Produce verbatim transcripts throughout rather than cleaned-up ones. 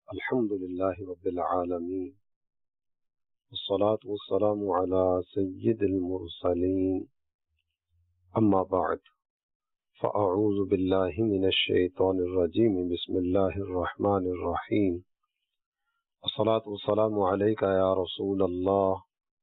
الحمد لله رب العالمين والصلاة والسلام على سيد المرسلين أما بعد فأعوذ بالله من الشيطان الرجيم بسم الله الرحمن الرحيم الصلاة والسلام عليك يا رسول الله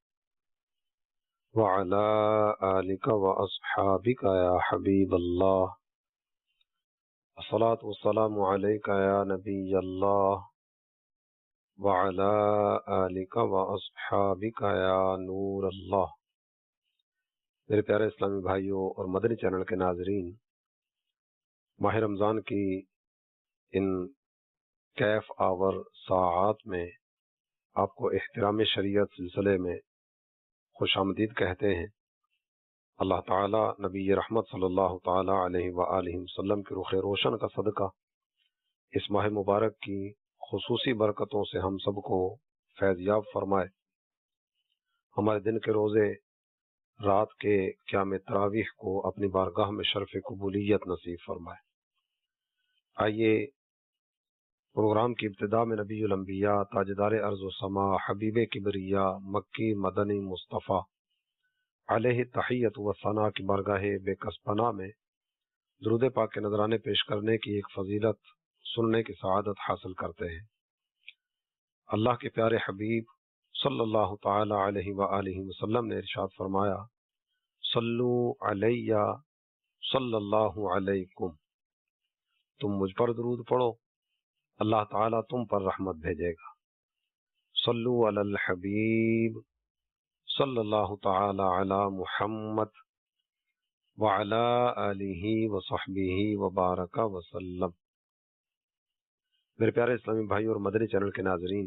وعلى آلك وأصحابك يا حبيب الله الصلاة والسلام عليك يا نبي الله وعلى آلك وأصحابك يا نور اللہ۔ میرے پیارے اسلامی بھائیوں اور مدنی چینل کے ناظرین، ماہ رمضان کی ان کیف آور ساعات میں آپ کو احترام شریعت سلسلے میں خوش آمدید کہتے ہیں۔ اللہ تعالی نبی رحمت صلی اللہ تعالی علیہ وآلہ وسلم کے رخ روشن کا صدقہ اس ماہ مبارک کی خصوصی برکتوں سے ہم سب کو فیض یاب فرمائے، ہمارے دن کے روزے رات کے قیام تراویح کو اپنی بارگاہ میں شرف قبولیت نصیب فرمائے۔ آئیے پروگرام کی ابتدا میں نبی الانبیاء تاجدار ارض و سما حبیب کبریا مکی مدنی مصطفیٰ علیہ تحیت و ثنا کی بارگاہ بے کس پناہ میں درود پاک کے نذرانے پیش کرنے کی ایک فضیلت سننے کی سعادت حاصل کرتے ہیں۔ اللہ کے پیارے حبیب صلی اللہ تعالی علیہ وآلہ وسلم نے ارشاد فرمایا، صلو علیہ صلی اللہ علیکم، تم مجھ پر درود پڑھو، اللہ تعالیٰ تم پر رحمت بھیجے گا۔ صلو علی الحبیب صلی اللہ تعالی علی محمد وعلی آلہ وصحبہ وبارک وسلم۔ میرے پیارے اسلامی بھائی اور مدنی چینل کے ناظرین،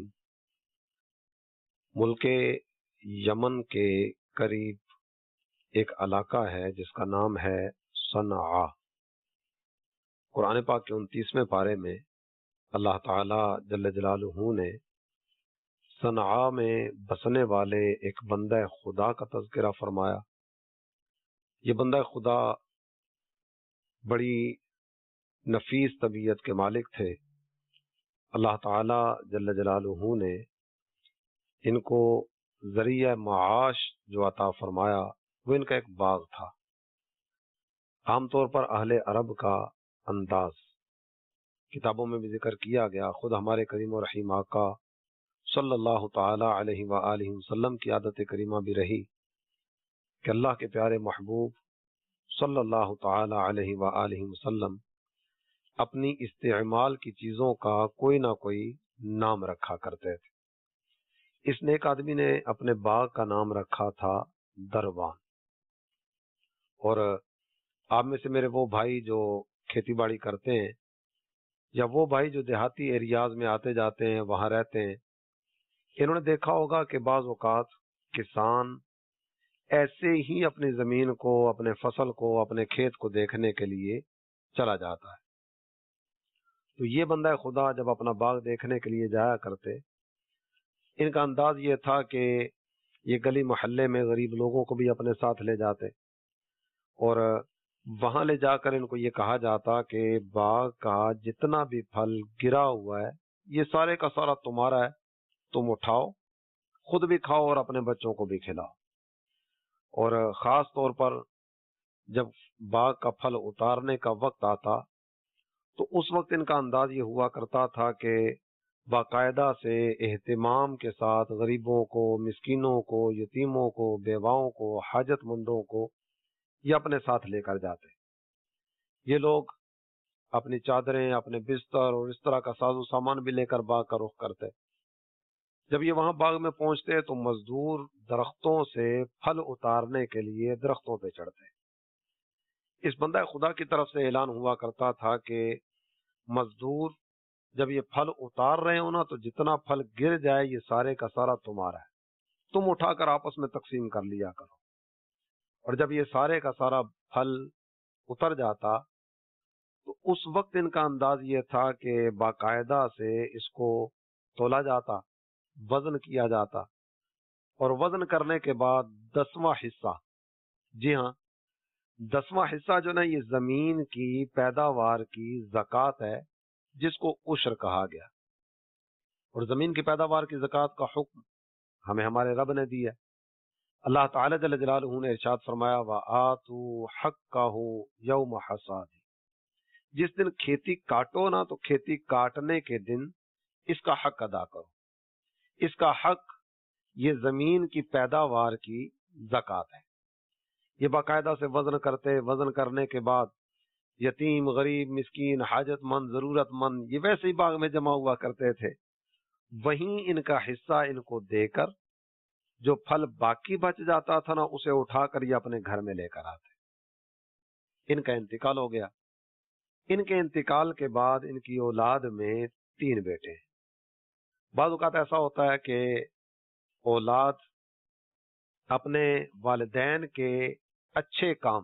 ملک یمن کے قریب ایک علاقہ ہے جس کا نام ہے صنعاء۔ قرآن پاک کے انتیسویں پارے میں اللہ تعالی جل جلالہ نے صنعاء میں بسنے والے ایک بندہ خدا کا تذکرہ فرمایا۔ یہ بندہ خدا بڑی نفیس طبیعت کے مالک تھے۔ اللہ تعالی جل جلالہ نے ان کو ذریعہ معاش جو عطا فرمایا وہ ان کا ایک باغ تھا۔ عام طور پر اہل عرب کا انداز کتابوں میں بھی ذکر کیا گیا، خود ہمارے کریم و رحیم آقا صلی اللہ تعالی علیہ وآلہ وسلم کی عادت کریمہ بھی رہی کہ اللہ کے پیارے محبوب صلی اللہ تعالی علیہ وآلہ وسلم اپنی استعمال کی چیزوں کا کوئی نہ کوئی نام رکھا کرتے تھے۔ اس نیک آدمی نے اپنے باغ کا نام رکھا تھا دروان۔ اور آپ میں سے میرے وہ بھائی جو کھیتی باڑی کرتے ہیں یا وہ بھائی جو دیہاتی ایریاز میں آتے جاتے ہیں وہاں رہتے ہیں، انہوں نے دیکھا ہوگا کہ بعض اوقات کسان ایسے ہی اپنی زمین کو، اپنے فصل کو، اپنے کھیت کو دیکھنے کے لیے چلا جاتا ہے۔ تو یہ بندہ خدا جب اپنا باغ دیکھنے کے لیے جایا کرتے، ان کا انداز یہ تھا کہ یہ گلی محلے میں غریب لوگوں کو بھی اپنے ساتھ لے جاتے اور وہاں لے جا کر ان کو یہ کہا جاتا کہ باغ کا جتنا بھی پھل گرا ہوا ہے یہ سارے کا سارا تمہارا ہے، تم اٹھاؤ، خود بھی کھاؤ اور اپنے بچوں کو بھی کھلاؤ۔ اور خاص طور پر جب باغ کا پھل اتارنے کا وقت آتا تو اس وقت ان کا انداز یہ ہوا کرتا تھا کہ باقاعدہ سے اہتمام کے ساتھ غریبوں کو، مسکینوں کو، یتیموں کو، بیواؤں کو، حاجت مندوں کو یہ اپنے ساتھ لے کر جاتے۔ یہ لوگ اپنی چادریں، اپنے بستر اور اس طرح کا ساز و سامان بھی لے کر باغ کا رخ کرتے۔ جب یہ وہاں باغ میں پہنچتے تو مزدور درختوں سے پھل اتارنے کے لیے درختوں پہ چڑھتے۔ اس بندہ خدا کی طرف سے اعلان ہوا کرتا تھا کہ مزدور جب یہ پھل اتار رہے ہو نا تو جتنا پھل گر جائے یہ سارے کا سارا تمہارا ہے، تم اٹھا کر آپس میں تقسیم کر لیا کرو۔ اور جب یہ سارے کا سارا پھل اتر جاتا تو اس وقت ان کا انداز یہ تھا کہ باقاعدہ سے اس کو تولا جاتا، وزن کیا جاتا، اور وزن کرنے کے بعد دسواں حصہ، جی ہاں دسواں حصہ جو نا یہ زمین کی پیداوار کی زکوٰۃ ہے جس کو عشر کہا گیا۔ اور زمین کی پیداوار کی زکوٰۃ کا حکم ہمیں ہمارے رب نے دیا ہے۔ اللہ تعالی جل جلالہ نے ارشاد فرمایا وَآتُوا حَقَّهُ يَوْمَ حَصَادِهِ، جس دن کھیتی کاٹو نا تو کھیتی کاٹنے کے دن اس کا حق ادا کرو۔ اس کا حق یہ زمین کی پیداوار کی زکوٰۃ ہے۔ یہ باقاعدہ سے وزن کرتے، وزن کرنے کے بعد یتیم، غریب، مسکین، حاجت مند، ضرورت مند یہ ویسے ہی باغ میں جمع ہوا کرتے تھے، وہیں ان کا حصہ ان کو دے کر جو پھل باقی بچ جاتا تھا نا اسے اٹھا کر یہ اپنے گھر میں لے کر آتے۔ ان کا انتقال ہو گیا۔ ان کے انتقال کے بعد ان کی اولاد میں تین بیٹے ہیں۔ بعض اوقات ایسا ہوتا ہے کہ اولاد اپنے والدین کے اچھے کام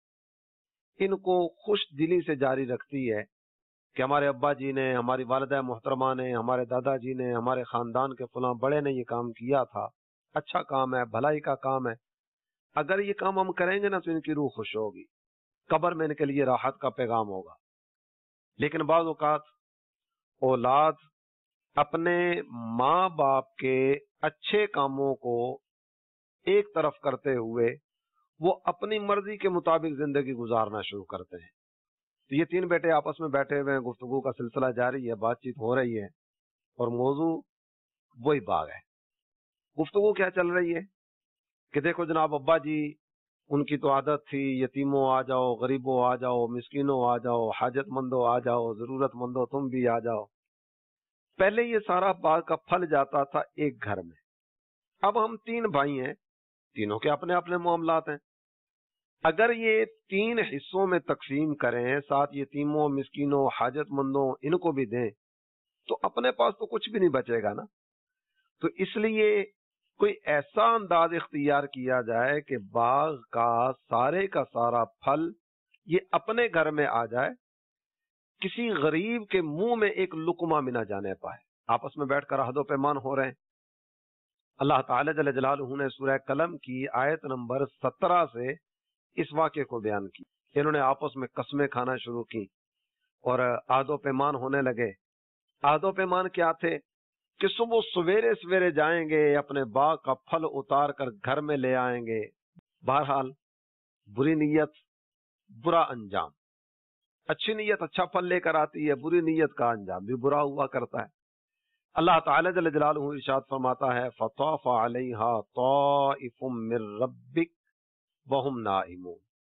ان کو خوش دلی سے جاری رکھتی ہے کہ ہمارے ابا جی نے، ہماری والدہ محترمہ نے، ہمارے دادا جی نے، ہمارے خاندان کے فلاں بڑے نے یہ کام کیا تھا، اچھا کام ہے، بھلائی کا کام ہے، اگر یہ کام ہم کریں گے نا تو ان کی روح خوش ہوگی، قبر میں ان کے لیے راحت کا پیغام ہوگا۔ لیکن بعض اوقات اولاد اپنے ماں باپ کے اچھے کاموں کو ایک طرف کرتے ہوئے وہ اپنی مرضی کے مطابق زندگی گزارنا شروع کرتے ہیں۔ تو یہ تین بیٹے آپس میں بیٹھے ہوئے ہیں، گفتگو کا سلسلہ جاری ہے، بات چیت ہو رہی ہے، اور موضوع وہی باغ ہے۔ گفتگو کیا چل رہی ہے کہ دیکھو جناب ابا جی، ان کی تو عادت تھی یتیموں آ جاؤ، غریبوں آ جاؤ، مسکینوں آ جاؤ، حاجت مندوں آ جاؤ، ضرورت مندوں تم بھی آ جاؤ۔ پہلے یہ سارا باغ کا پھل جاتا تھا ایک گھر میں، اب ہم تین بھائی ہیں، تینوں کے اپنے اپنے معاملات ہیں، اگر یہ تین حصوں میں تقسیم کریں، ساتھ یتیموں، مسکینوں، حاجت مندوں ان کو بھی دیں، تو اپنے پاس تو کچھ بھی نہیں بچے گا نا۔ تو اس لیے کوئی ایسا انداز اختیار کیا جائے کہ باغ کا سارے کا سارا پھل یہ اپنے گھر میں آ جائے، کسی غریب کے منہ میں ایک لقمہ بھی نہ جانے پائے۔ آپس میں بیٹھ کر عہد و پیمان ہو رہے ہیں۔ اللہ تعالی جل جلالہ نے سورہ قلم کی آیت نمبر سترہ سے اس واقعے کو بیان کی۔ انہوں نے آپس میں قسمیں کھانا شروع کی اور عہد و پیمان ہونے لگے۔ عہد و پیمان کیا تھے کہ صبح سویرے سویرے جائیں گے، اپنے باغ کا پھل اتار کر گھر میں لے آئیں گے۔ بہرحال بری نیت برا انجام، اچھی نیت اچھا پھل لے کر آتی ہے، بری نیت کا انجام بھی برا ہوا کرتا ہے۔ اللہ تعالی جل جلالہ ارشاد فرماتا ہے فطاف علیہا طائف من ربک وہم نائمون،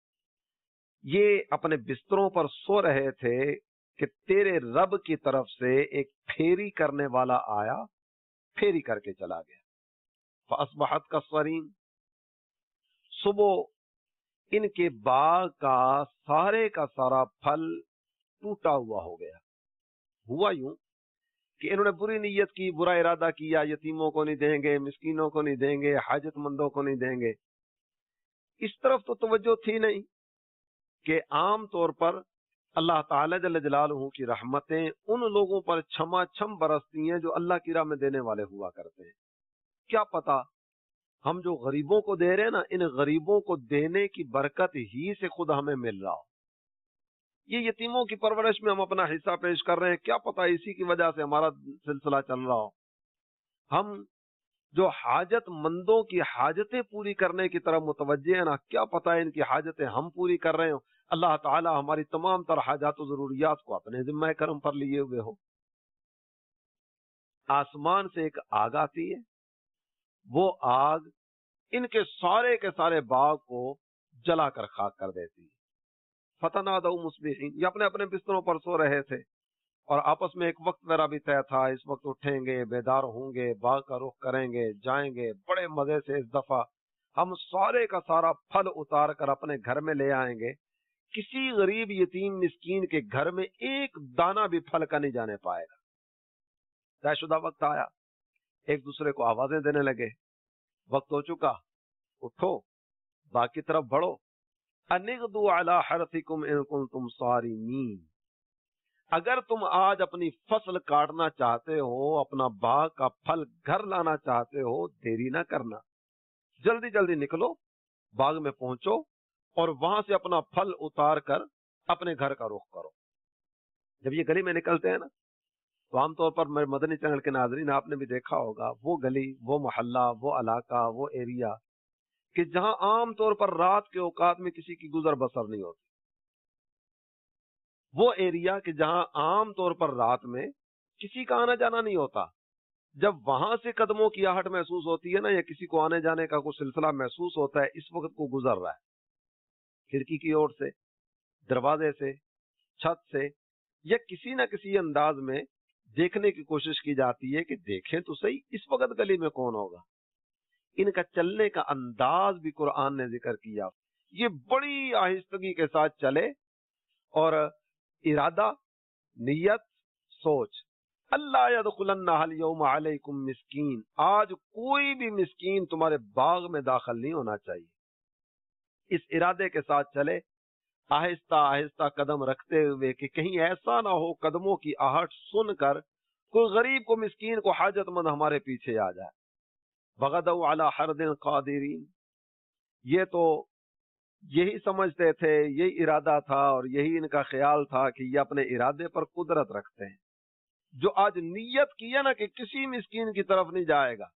یہ اپنے بستروں پر سو رہے تھے کہ تیرے رب کی طرف سے ایک پھیری کرنے والا آیا، پھیری کر کے چلا گیا۔ فاصبحت کالصریم، صبح ان کے باغ کا سارے کا سارا پھل ٹوٹا ہوا ہو گیا۔ ہوا یوں کہ انہوں نے بری نیت کی، برا ارادہ کیا، یتیموں کو نہیں دیں گے، مسکینوں کو نہیں دیں گے، حاجت مندوں کو نہیں دیں گے، اس طرف تو توجہ تھی نہیں کہ عام طور پر اللہ تعالی جل جلالہ کی رحمتیں ان لوگوں پر چھما چھم برستی ہیں جو اللہ کی راہ میں دینے والے ہوا کرتے ہیں۔ کیا پتا ہم جو غریبوں کو دے رہے ہیں نا، ان غریبوں کو دینے کی برکت ہی سے خود ہمیں مل رہا ہو۔ یہ یتیموں کی پرورش میں ہم اپنا حصہ پیش کر رہے ہیں، کیا پتا اسی کی وجہ سے ہمارا سلسلہ چل رہا ہو۔ ہم جو حاجت مندوں کی حاجتیں پوری کرنے کی طرف متوجہ ہیں نا، کیا پتا ان کی حاجتیں ہم پوری کر رہے ہوں، اللہ تعالی ہماری تمام تر حاجات و ضروریات کو اپنے ذمہ کرم پر لیے ہوئے ہو۔ آسمان سے ایک آگ آتی ہے، وہ آگ ان کے سارے کے سارے باغ کو جلا کر خاک کر دیتی ہے۔ فتنادوا مصبحین، یہ اپنے اپنے بستروں پر سو رہے تھے اور آپس میں ایک وقت میرا بھی طے تھا، اس وقت اٹھیں گے، بیدار ہوں گے، باغ کا رخ کریں گے، جائیں گے، بڑے مزے سے اس دفعہ ہم سارے کا سارا پھل اتار کر اپنے گھر میں لے آئیں گے، کسی غریب یتیم مسکین کے گھر میں ایک دانہ بھی پھل کا نہیں جانے پائے گا۔ طے شدہ وقت آیا، ایک دوسرے کو آوازیں دینے لگے، وقت ہو چکا، اٹھو، باغ کی طرف بڑھو، انغدوا علی حرثکم ان کنتم صارمین، اگر تم آج اپنی فصل کاٹنا چاہتے ہو، اپنا باغ کا پھل گھر لانا چاہتے ہو، دیری نہ کرنا، جلدی جلدی نکلو، باغ میں پہنچو اور وہاں سے اپنا پھل اتار کر اپنے گھر کا رخ کرو۔ جب یہ گلی میں نکلتے ہیں نا تو عام طور پر میرے مدنی چینل کے ناظرین آپ نے بھی دیکھا ہوگا وہ گلی، وہ محلہ، وہ علاقہ، وہ ایریا کہ جہاں عام طور پر رات کے اوقات میں کسی کی گزر بسر نہیں ہوتی، وہ ایریا کہ جہاں عام طور پر رات میں کسی کا آنا جانا نہیں ہوتا، جب وہاں سے قدموں کی آہٹ محسوس ہوتی ہے نا، یا کسی کو آنے جانے کا کوئی سلسلہ محسوس ہوتا ہے، اس وقت کو گزر رہا ہے کھڑکی کی اوٹ سے، دروازے سے، چھت سے، یا کسی نہ کسی انداز میں دیکھنے کی کوشش کی جاتی ہے کہ دیکھیں تو صحیح اس وقت گلی میں کون ہوگا۔ ان کا چلنے کا انداز بھی قرآن نے ذکر کیا، یہ بڑی آہستگی کے ساتھ چلے، اور ارادہ، نیت، سوچ، اللہ یدخلنہ الیوم علیکم مسکین، آج کوئی بھی مسکین تمہارے باغ میں داخل نہیں ہونا چاہیے۔ اس ارادے کے ساتھ چلے، آہستہ آہستہ قدم رکھتے ہوئے کہ کہیں ایسا نہ ہو قدموں کی آہٹ سن کر کوئی غریب کو، مسکین کو، حاجت مند ہمارے پیچھے آ جائے۔ بغدوا علی حرد قادرین، یہ تو یہی سمجھتے تھے، یہی ارادہ تھا اور یہی ان کا خیال تھا کہ یہ اپنے ارادے پر قدرت رکھتے ہیں۔ جو آج نیت کی ہے نا کہ کسی مسکین کی طرف نہیں جائے گا،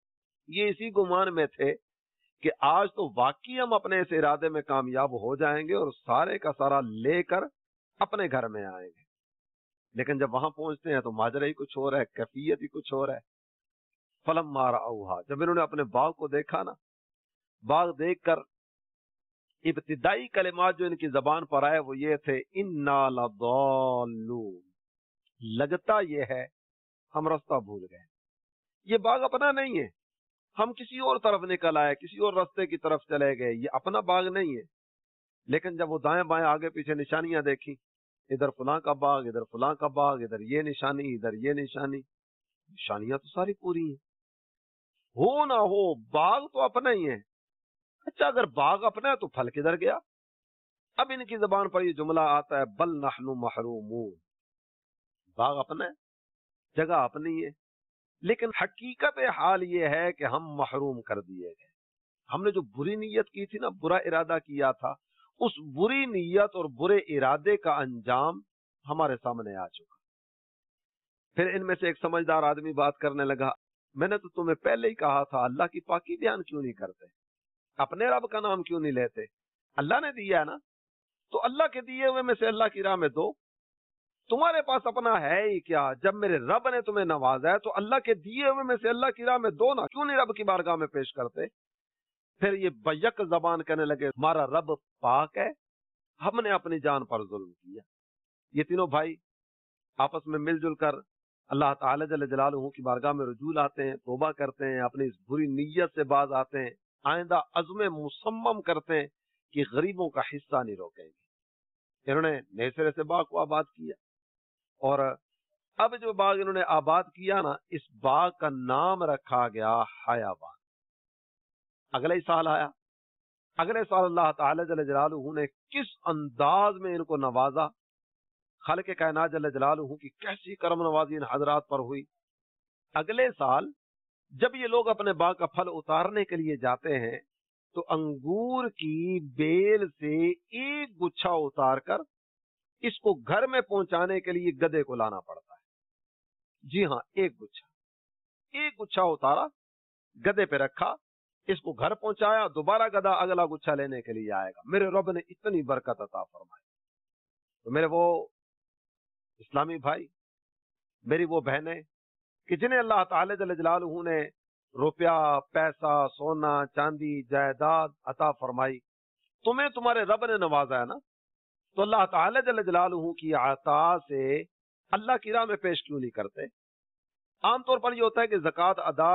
یہ اسی گمان میں تھے کہ آج تو واقعی ہم اپنے اس ارادے میں کامیاب ہو جائیں گے اور سارے کا سارا لے کر اپنے گھر میں آئیں گے، لیکن جب وہاں پہنچتے ہیں تو ماجرا ہی کچھ اور ہے، کیفیت ہی کچھ اور ہے۔ فلما رأوها، جب انہوں نے اپنے باغ کو دیکھا نا، باغ دیکھ کر ابتدائی کلمات جو ان کی زبان پر آئے وہ یہ تھے، انا لضالون، لگتا یہ ہے ہم راستہ بھول گئے، یہ باغ اپنا نہیں ہے، ہم کسی اور طرف نکل آئے، کسی اور راستے کی طرف چلے گئے، یہ اپنا باغ نہیں ہے۔ لیکن جب وہ دائیں بائیں آگے پیچھے نشانیاں دیکھی، ادھر فلاں کا باغ، ادھر فلاں کا باغ، ادھر یہ نشانی، ادھر یہ نشانی، نشانیاں تو ساری پوری ہیں، ہو نہ ہو باغ تو اپنا ہی ہے۔ اچھا اگر باغ اپنا ہے تو پھل کدھر گیا؟ اب ان کی زبان پر یہ جملہ آتا ہے، بل نحن محرومون، باغ اپنا ہے، جگہ اپنی ہے، لیکن حقیقت حال یہ ہے کہ ہم محروم کر دیے گئے۔ ہم نے جو بری نیت کی تھی نا، برا ارادہ کیا تھا، اس بری نیت اور برے ارادے کا انجام ہمارے سامنے آ چکا۔ پھر ان میں سے ایک سمجھدار آدمی بات کرنے لگا، میں نے تو تمہیں پہلے ہی کہا تھا، اللہ کی پاکی بیان کیوں نہیں کرتے، اپنے رب کا نام کیوں نہیں لیتے؟ اللہ نے دیا ہے نا، تو اللہ کے دیے ہوئے میں سے اللہ کی راہ میں دو، تمہارے پاس اپنا ہے ہی کیا؟ جب میرے رب نے تمہیں نوازا ہے تو اللہ کے دیے ہوئے میں سے اللہ کی راہ میں دو نا، کیوں نہیں رب کی بارگاہ میں پیش کرتے؟ پھر یہ بیک زبان کہنے لگے، ہمارا رب پاک ہے، ہم نے اپنی جان پر ظلم کیا۔ یہ تینوں بھائی آپس میں مل جل کر اللہ تعالی جل جلالہ کی بارگاہ میں رجوع لاتے ہیں، توبہ کرتے ہیں، اپنی اس بری نیت سے باز آتے ہیں، آئندہ عزم مصمم کرتے ہیں کہ غریبوں کا حصہ نہیں روکیں گے۔ انہوں نے نئے سرے سے باغ کو آباد کیا، اور اب جو باغ انہوں نے آباد کیا نا، اس باغ کا نام رکھا گیا حیابان۔ اگلے ہی سال آیا، اگلے سال اللہ تعالی جل جلالہ نے کس انداز میں ان کو نوازا، خالق کائنات جل جلالہ کی کیسی کرم نوازی ان حضرات پر ہوئی۔ اگلے سال جب یہ لوگ اپنے باغ کا پھل اتارنے کے لیے جاتے ہیں تو انگور کی بیل سے ایک گچھا اتار کر اس کو گھر میں پہنچانے کے لیے گدھے کو لانا پڑتا ہے۔ جی ہاں، ایک گچھا ایک گچھا اتارا، گدھے پہ رکھا، اس کو گھر پہنچایا، دوبارہ گدھا اگلا گچھا لینے کے لیے آئے گا۔ میرے رب نے اتنی برکت عطا فرمائی۔ تو میرے وہ اسلامی بھائی، میری وہ بہنیں کہ جنہیں اللہ تعالی جل جلالہ نے روپیہ، پیسہ، سونا، چاندی، جائیداد عطا فرمائی، تمہیں تمہارے رب نے نوازا ہے نا، تو اللہ تعالی جل جلالہ کی عطا سے اللہ کی راہ میں پیش کیوں نہیں کرتے؟ عام طور پر یہ ہوتا ہے کہ زکوٰۃ ادا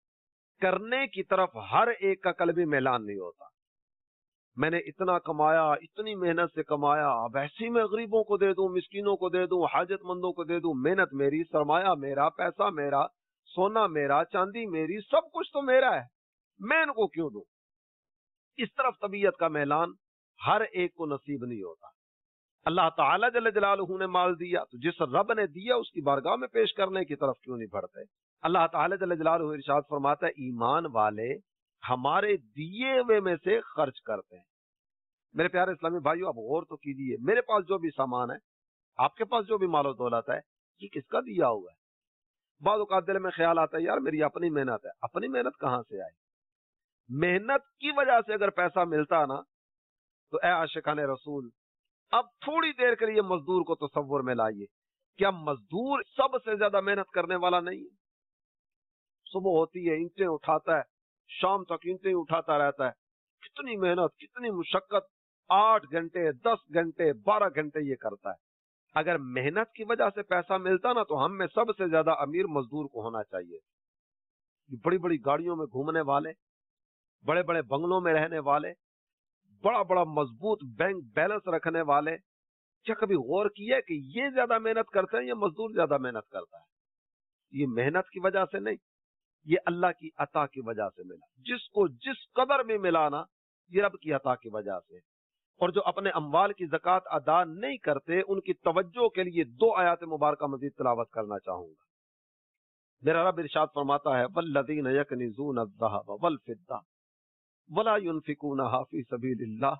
کرنے کی طرف ہر ایک کا قلبی میلان نہیں ہوتا۔ میں نے اتنا کمایا، اتنی محنت سے کمایا، اب ایسے میں غریبوں کو دے دوں، مسکینوں کو دے دوں، حاجت مندوں کو دے دوں، محنت میری، سرمایہ میرا، پیسہ میرا، سونا میرا، چاندی میری، سب کچھ تو میرا ہے، میں ان کو کیوں دوں؟ اس طرف طبیعت کا میلان ہر ایک کو نصیب نہیں ہوتا۔ اللہ تعالی جل جلالہ نے مال دیا تو جس رب نے دیا اس کی بارگاہ میں پیش کرنے کی طرف کیوں نہیں بڑھتے؟ اللہ تعالی جل جلالہ ارشاد فرماتا ہے، ایمان والے ہمارے دیے ہوئے میں سے خرچ کرتے ہیں۔ میرے پیارے اسلامی بھائیو، آپ غور تو کیجیے، میرے پاس جو بھی سامان ہے، آپ کے پاس جو بھی مال و دولت ہے، یہ کس کا دیا ہوا ہے؟ بعض اوقات دل میں خیال آتا ہے یار میری اپنی محنت ہے. اپنی محنت کہاں سے آئی؟ محنت کی وجہ سے اگر پیسہ ملتا نا تو اے عاشقان رسول اب تھوڑی دیر کے لیے مزدور کو تصور میں لائیے. کیا مزدور سب سے زیادہ محنت کرنے والا نہیں ہے؟ صبح ہوتی ہے اینٹیں اٹھاتا ہے, شام تک اینٹیں اٹھاتا رہتا ہے. کتنی محنت, کتنی مشقت, آٹھ گھنٹے دس گھنٹے بارہ گھنٹے یہ کرتا ہے. اگر محنت کی وجہ سے پیسہ ملتا نا تو ہم میں سب سے زیادہ امیر مزدور کو ہونا چاہیے. بڑی بڑی گاڑیوں میں گھومنے والے, بڑے بڑے بنگلوں میں رہنے والے, بڑا بڑا مضبوط بینک بیلنس رکھنے والے, کیا کبھی غور کیا کہ یہ زیادہ محنت کرتے ہیں یا مزدور زیادہ محنت کرتا ہے؟ یہ محنت کی وجہ سے نہیں, یہ اللہ کی عطا کی وجہ سے ملا. جس کو جس قدر میں ملا نا یہ رب کی عطا کی وجہ سے. اور جو اپنے اموال کی زکوٰۃ ادا نہیں کرتے ان کی توجہ کے لیے دو آیات مبارکہ مزید تلاوت کرنا چاہوں گا. میرا رب ارشاد فرماتا ہے والذین یکنزون الذھب والفضہ ولا ينفقونها فی سبیل اللہ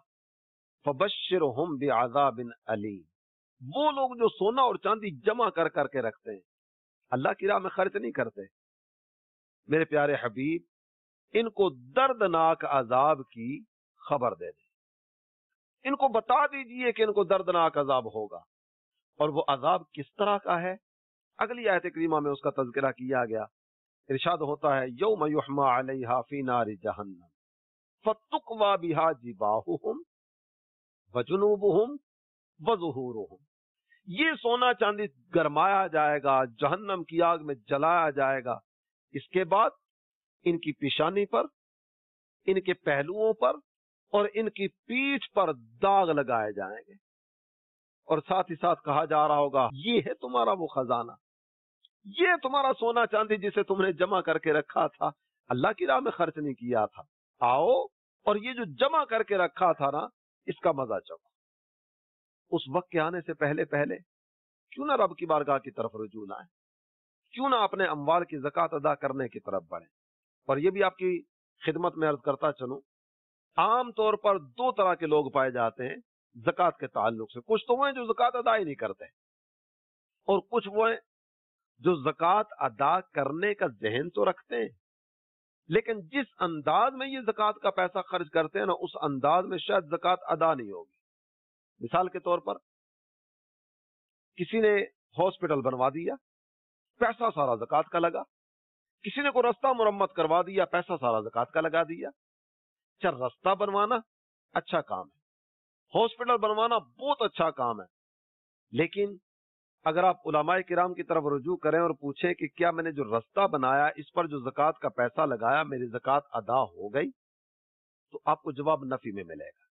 فبشرهم بعذاب علیم. وہ لوگ جو سونا اور چاندی جمع کر کر کے رکھتے ہیں, اللہ کی راہ میں خرچ نہیں کرتے, میرے پیارے حبیب ان کو دردناک عذاب کی خبر دے دیں. ان کو بتا دیجئے کہ ان کو دردناک عذاب ہوگا. اور وہ عذاب کس طرح کا ہے اگلی آیت کریمہ میں اس کا تذکرہ کیا گیا. ارشاد ہوتا ہے یوم یحمى علیہا فی نار جہنم فتقوی بہا جباہہم وجنوبہم وظہورہم. یہ سونا چاندی گرمایا جائے گا, جہنم کی آگ میں جلایا جائے گا. اس کے بعد ان کی پیشانی پر, ان کے پہلوؤں پر اور ان کی پیٹھ پر داغ لگائے جائیں گے. اور ساتھ ہی ساتھ کہا جا رہا ہوگا یہ ہے تمہارا وہ خزانہ, یہ تمہارا سونا چاندی جسے تم نے جمع کر کے رکھا تھا, اللہ کی راہ میں خرچ نہیں کیا تھا, آؤ اور یہ جو جمع کر کے رکھا تھا نا اس کا مزہ چکھو. اس وقت کے آنے سے پہلے پہلے کیوں نہ رب کی بارگاہ کی طرف رجوع لائیں, کیوں نہ اپنے اموال کی زکوٰۃ ادا کرنے کی طرف بڑھیں. اور یہ بھی آپ کی خدمت میں عرض کرتا چلوں, عام طور پر دو طرح کے لوگ پائے جاتے ہیں زکوٰۃ کے تعلق سے. کچھ تو وہ ہیں جو زکوٰۃ ادا ہی نہیں کرتے, اور کچھ وہ ہیں جو زکوٰۃ ادا کرنے کا ذہن تو رکھتے ہیں لیکن جس انداز میں یہ زکوٰۃ کا پیسہ خرچ کرتے ہیں نا اس انداز میں شاید زکوٰۃ ادا نہیں ہوگی. مثال کے طور پر کسی نے ہاسپٹل بنوا دیا, پیسہ سارا زکوٰۃ کا لگا. کسی نے کوئی رستہ مرمت کروا دیا, پیسہ سارا زکوٰۃ کا لگا دیا. چل رستہ بنوانا اچھا کام ہے, ہاسپٹل بنوانا بہت اچھا کام ہے, لیکن اگر آپ علماء کرام کی طرف رجوع کریں اور پوچھیں کہ کیا میں نے جو رستہ بنایا اس پر جو زکوٰۃ کا پیسہ لگایا میری زکوٰۃ ادا ہو گئی, تو آپ کو جواب نفی میں ملے گا.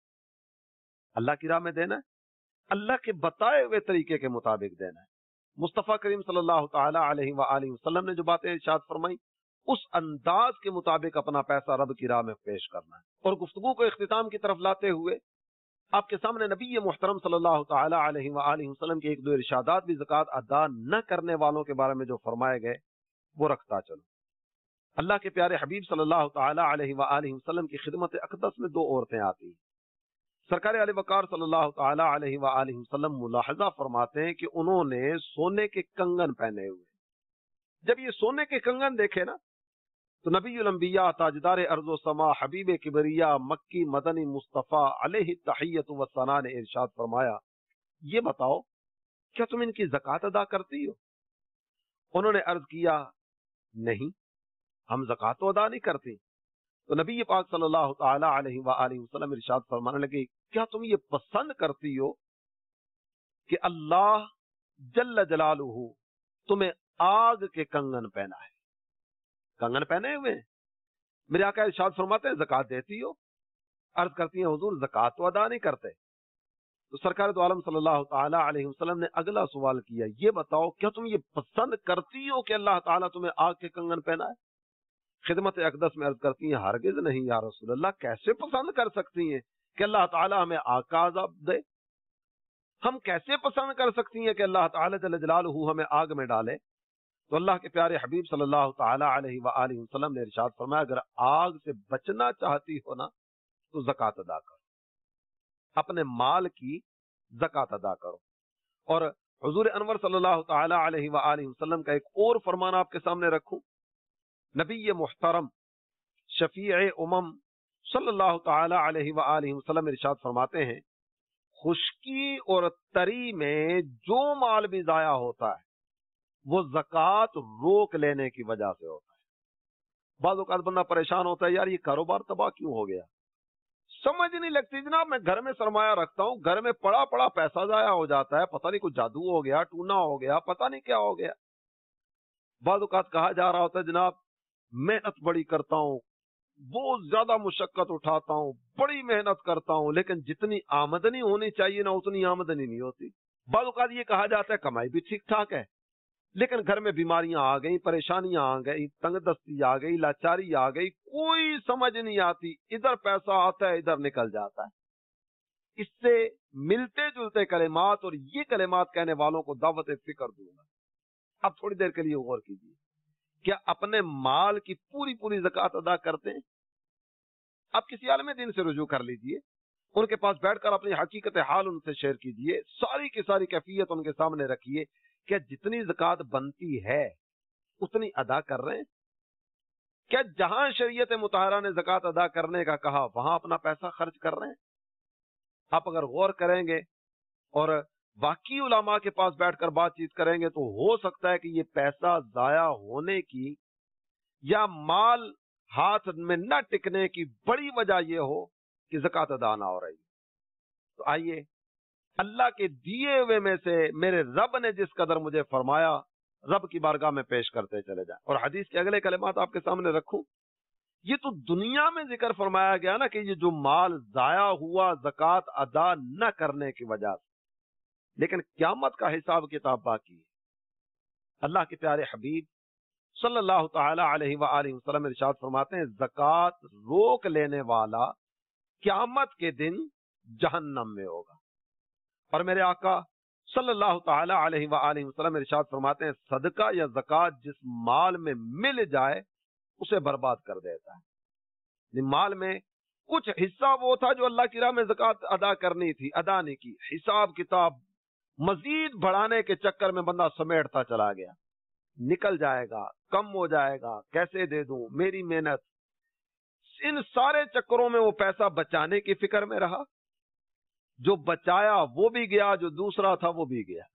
اللہ کی راہ میں دینا ہے, اللہ کے بتائے ہوئے طریقے کے مطابق دینا ہے. مصطفیٰ کریم صلی اللہ تعالی علیہ وآلہ وسلم نے جو باتیں ارشاد فرمائی اس انداز کے مطابق اپنا پیسہ رب کی راہ میں پیش کرنا ہے. اور گفتگو کو اختتام کی طرف لاتے ہوئے آپ کے سامنے نبی محترم صلی اللہ تعالی علیہ وآلہ وسلم کے ایک دو ارشادات بھی زکوٰۃ ادا نہ کرنے والوں کے بارے میں جو فرمائے گئے وہ رکھتا چلوں. اللہ کے پیارے حبیب صلی اللہ تعالی علیہ وآلہ وسلم کی خدمت اقدس میں دو عورتیں آتی ہیں. سرکار علی وقار صلی اللہ تعالی علیہ وآلہ وسلم ملاحظہ فرماتے ہیں کہ انہوں نے سونے کے کنگن پہنے ہوئے. جب یہ سونے کے کنگن دیکھے نا تو نبی الانبیاء تاجدار ارض و سما حبیب کبریا مکی مدنی مصطفیٰ علیہ تحیت و ثنا نے ارشاد فرمایا یہ بتاؤ کیا تم ان کی زکوٰۃ ادا کرتی ہو؟ انہوں نے عرض کیا نہیں, ہم زکوٰۃ تو ادا نہیں کرتے. تو نبی پاک صلی اللہ تعالی علیہ وآلہ وسلم ارشاد فرمانے لگے کیا تم یہ پسند کرتی ہو کہ اللہ جل جلالہ تمہیں آگ کے کنگن پہنا ہے؟ کنگن پہنے ہوئے میرے آقا ارشاد فرماتے ہیں زکوٰۃ دیتی ہو؟ عرض کرتی ہیں حضور زکوٰۃ تو ادا نہیں کرتے. تو سرکار دو عالم صلی اللہ تعالی علیہ وسلم نے اگلا سوال کیا یہ بتاؤ کیا تم یہ پسند کرتی ہو کہ اللہ تعالیٰ تمہیں آگ کے کنگن پہنا ہے؟ خدمت اقدس میں عرض کرتی ہیں ہرگز نہیں یا رسول اللہ, کیسے پسند کر سکتی ہیں کہ اللہ تعالیٰ ہمیں آگ کا عذاب دے؟ ہم کیسے پسند کر سکتی ہیں کہ اللہ تعالیٰ جل جلالہ ہمیں آگ میں ڈالے؟ تو اللہ کے پیارے حبیب صلی اللہ تعالی علیہ وآلہ وسلم نے ارشاد فرمایا اگر آگ سے بچنا چاہتی ہو نا تو زکوٰۃ ادا کرو, اپنے مال کی زکوٰۃ ادا کرو. اور حضور انور صلی اللہ تعالی علیہ وآلہ وسلم کا ایک اور فرمان آپ کے سامنے رکھوں. نبی محترم شفیع امم صلی اللہ تعالی علیہ وآلہ وسلم ارشاد فرماتے ہیں خشکی اور تری میں جو مال بھی ضائع ہوتا ہے وہ زکوٰۃ روک لینے کی وجہ سے ہوتا ہے. بعض اوقات بندہ پریشان ہوتا ہے، یار یہ کاروبار تباہ کیوں ہو گیا، سمجھ نہیں لگتی جناب. میں گھر میں سرمایہ رکھتا ہوں، گھر میں پڑا پڑا پیسہ ضائع ہو جاتا ہے، پتہ نہیں کوئی جادو ہو گیا، ٹونا ہو گیا، پتہ نہیں کیا ہو گیا. بعض اوقات کہا جا رہا ہوتا ہے جناب محنت بڑی کرتا ہوں، بہت زیادہ مشقت اٹھاتا ہوں، بڑی محنت کرتا ہوں، لیکن جتنی آمدنی ہونی چاہیے نا اتنی آمدنی نہیں ہوتی. بعض اوقات یہ کہا جاتا ہے کمائی بھی ٹھیک ٹھاک ہے، لیکن گھر میں بیماریاں آ گئی، پریشانیاں آ گئی، تنگ دستی آ گئی، لاچاری آ گئی، کوئی سمجھ نہیں آتی، ادھر پیسہ آتا ہے ادھر نکل جاتا ہے. اس سے ملتے جلتے کلمات اور یہ کلمات کہنے والوں کو دعوت فکر دوں گا. اب تھوڑی دیر کے لیے غور کیجیے، کیا اپنے مال کی پوری پوری زکوٰۃ ادا کرتے ہیں؟ آپ کسی عالم دین سے رجوع کر لیجئے، ان کے پاس بیٹھ کر اپنی حقیقت حال ان سے شیئر کیجئے، ساری کی ساری کیفیت ان کے سامنے رکھیے. کیا جتنی زکوٰۃ بنتی ہے اتنی ادا کر رہے ہیں؟ کیا جہاں شریعت مطہرہ نے زکوٰۃ ادا کرنے کا کہا وہاں اپنا پیسہ خرچ کر رہے ہیں؟ آپ اگر غور کریں گے اور واقعی علماء کے پاس بیٹھ کر بات چیت کریں گے تو ہو سکتا ہے کہ یہ پیسہ ضائع ہونے کی یا مال ہاتھ میں نہ ٹکنے کی بڑی وجہ یہ ہو کہ زکوٰۃ ادا نہ ہو رہی. تو آئیے اللہ کے دیے ہوئے میں سے میرے رب نے جس قدر مجھے فرمایا رب کی بارگاہ میں پیش کرتے چلے جائیں. اور حدیث کے اگلے کلمات آپ کے سامنے رکھوں. یہ تو دنیا میں ذکر فرمایا گیا نا کہ یہ جو مال ضائع ہوا زکوٰۃ ادا نہ کرنے کی وجہ سے، لیکن قیامت کا حساب کتاب باقی ہے. اللہ کے پیارے حبیب صلی اللہ تعالی علیہ وآلہ وسلم ارشاد فرماتے ہیں زکوٰۃ روک لینے والا قیامت کے دن جہنم میں ہوگا. اور میرے آقا صلی اللہ تعالی علیہ وآلہ وسلم ارشاد فرماتے ہیں صدقہ یا زکوٰۃ جس مال میں مل جائے اسے برباد کر دیتا ہے. مال میں کچھ حصہ وہ تھا جو اللہ کی راہ میں زکوٰۃ ادا کرنی تھی، ادا نہیں کی، حساب کتاب مزید بڑھانے کے چکر میں بندہ سمیٹتا چلا گیا، نکل جائے گا، کم ہو جائے گا، کیسے دے دوں، میری محنت. ان سارے چکروں میں وہ پیسہ بچانے کی فکر میں رہا، جو بچایا وہ بھی گیا، جو دوسرا تھا وہ بھی گیا.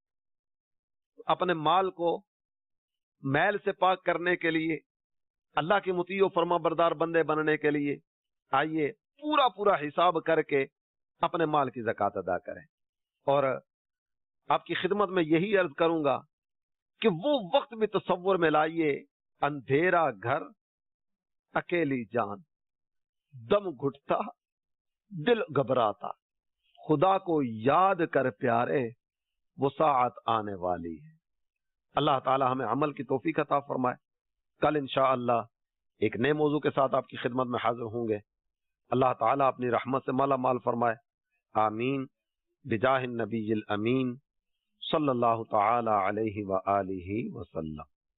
اپنے مال کو میل سے پاک کرنے کے لیے، اللہ کی مطیع و فرما بردار بندے بننے کے لیے آئیے پورا پورا حساب کر کے اپنے مال کی زکوٰۃ ادا کریں. اور آپ کی خدمت میں یہی عرض کروں گا کہ وہ وقت بھی تصور میں لائیے، اندھیرا گھر، اکیلی جان، دم گھٹتا، دل گھبراتا، خدا کو یاد کر پیارے وہ ساعت آنے والی ہے. اللہ تعالی ہمیں عمل کی توفیق عطا فرمائے. کل انشاءاللہ ایک نئے موضوع کے ساتھ آپ کی خدمت میں حاضر ہوں گے. اللہ تعالی اپنی رحمت سے مالا مال فرمائے. آمین بجاہ النبی الامین صلی اللہ تعالی علیہ وآلہ وسلم.